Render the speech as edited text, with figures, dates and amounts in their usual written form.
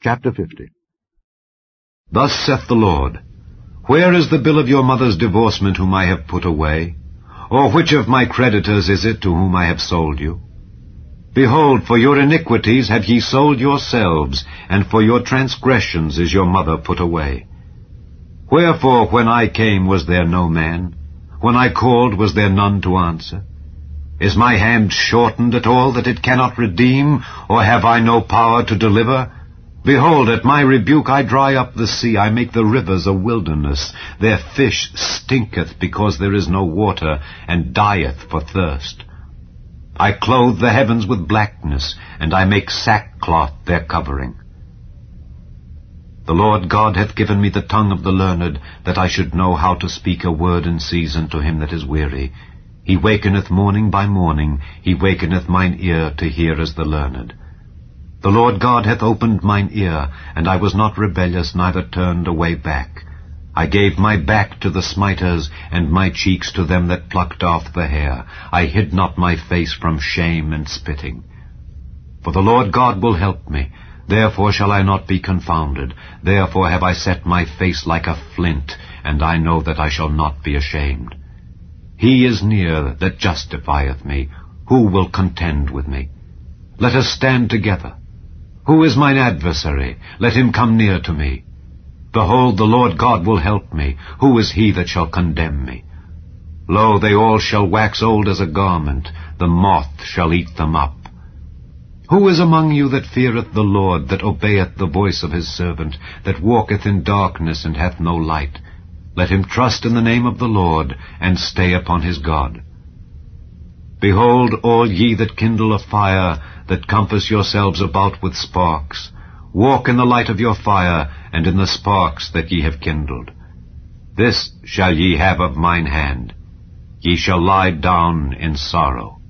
Chapter 50. Thus saith the Lord, Where is the bill of your mother's divorcement whom I have put away? Or which of my creditors is it to whom I have sold you? Behold, for your iniquities have ye sold yourselves, and for your transgressions is your mother put away. Wherefore when I came was there no man? When I called was there none to answer? Is my hand shortened at all that it cannot redeem, or have I no power to deliver? Behold, at my rebuke I dry up the sea, I make the rivers a wilderness. Their fish stinketh because there is no water, and dieth for thirst. I clothe the heavens with blackness, and I make sackcloth their covering. The Lord God hath given me the tongue of the learned, that I should know how to speak a word in season to him that is weary. He wakeneth morning by morning, he wakeneth mine ear to hear as the learned. The Lord God hath opened mine ear, and I was not rebellious, neither turned away back. I gave my back to the smiters, and my cheeks to them that plucked off the hair. I hid not my face from shame and spitting. For the Lord God will help me, therefore shall I not be confounded. Therefore have I set my face like a flint, and I know that I shall not be ashamed. He is near that justifieth me. Who will contend with me? Let us stand together. Who is mine adversary? Let him come near to me. Behold, the Lord God will help me. Who is he that shall condemn me? Lo, they all shall wax old as a garment. The moth shall eat them up. Who is among you that feareth the Lord, that obeyeth the voice of his servant, that walketh in darkness and hath no light? Let him trust in the name of the Lord, and stay upon his God. Behold, all ye that kindle a fire, that compass yourselves about with sparks, walk in the light of your fire, and in the sparks that ye have kindled. This shall ye have of mine hand. Ye shall lie down in sorrow.